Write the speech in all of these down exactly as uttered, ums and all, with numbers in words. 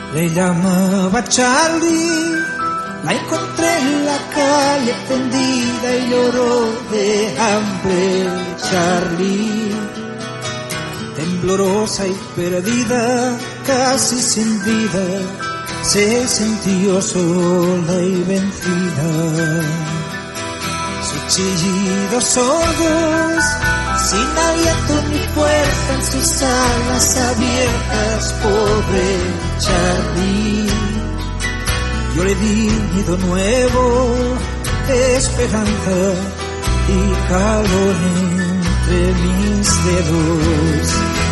Le llamaba Charlie, la encontré en la calle tendida y lloró de hambre. Charlie, temblorosa y perdida, casi sin vida, se sintió sola y vencida. Sus chillidos sordos, sin aliento ni fuerza en sus alas abiertas, pobre Charlie. Yo le di nido nuevo, esperanza y calor entre mis dedos.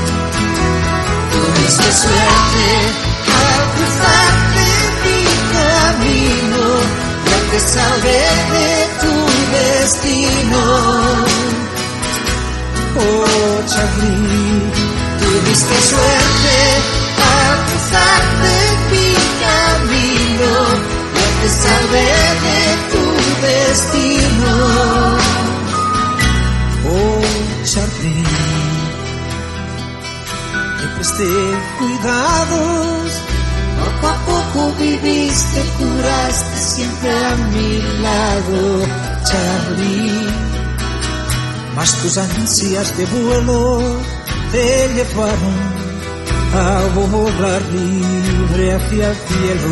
Tuviste suerte al cruzarte mi camino, ya te salvé de tu destino. Oh Charlie, tuviste suerte al cruzarte mi camino, ya te salvé de tu destino. Oh Charlie, te presté cuidados, poco a poco viviste, curaste siempre a mi lado, Charlie. Mas tus ansias de vuelo te llevaron a volar libre hacia el cielo.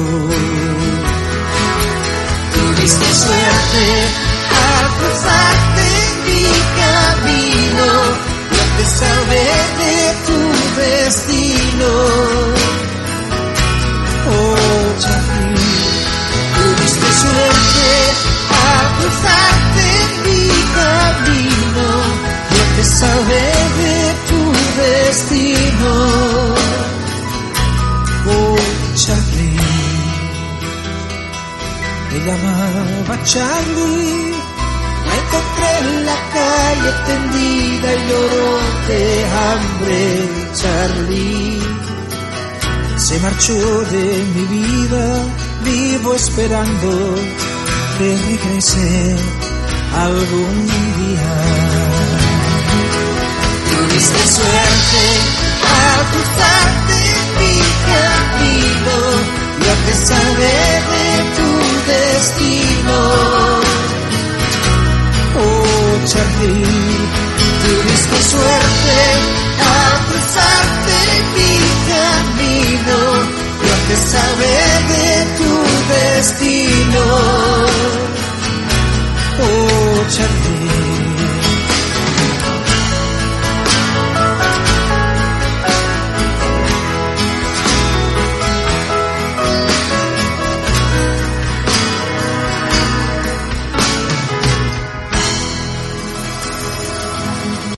Tuviste suerte al cruzarte mi camino, yo te salvé de tu destino. Oh Charlie, tuviste suerte al cruzarte mi camino, yo te salvé de tu destino. Oh Charlie, me llamaba Charlie, la encontré en la calle tendida y lloró de hambre. Charlie se marchó de mi vida, vivo esperando que regrese algún día. Tuviste suerte al cruzarte mi camino, yo te salvé de tu destino. Oh Charlie, tuviste suerte al cruzarte mi camino, yo te salvé de tu destino. Oh Charlie.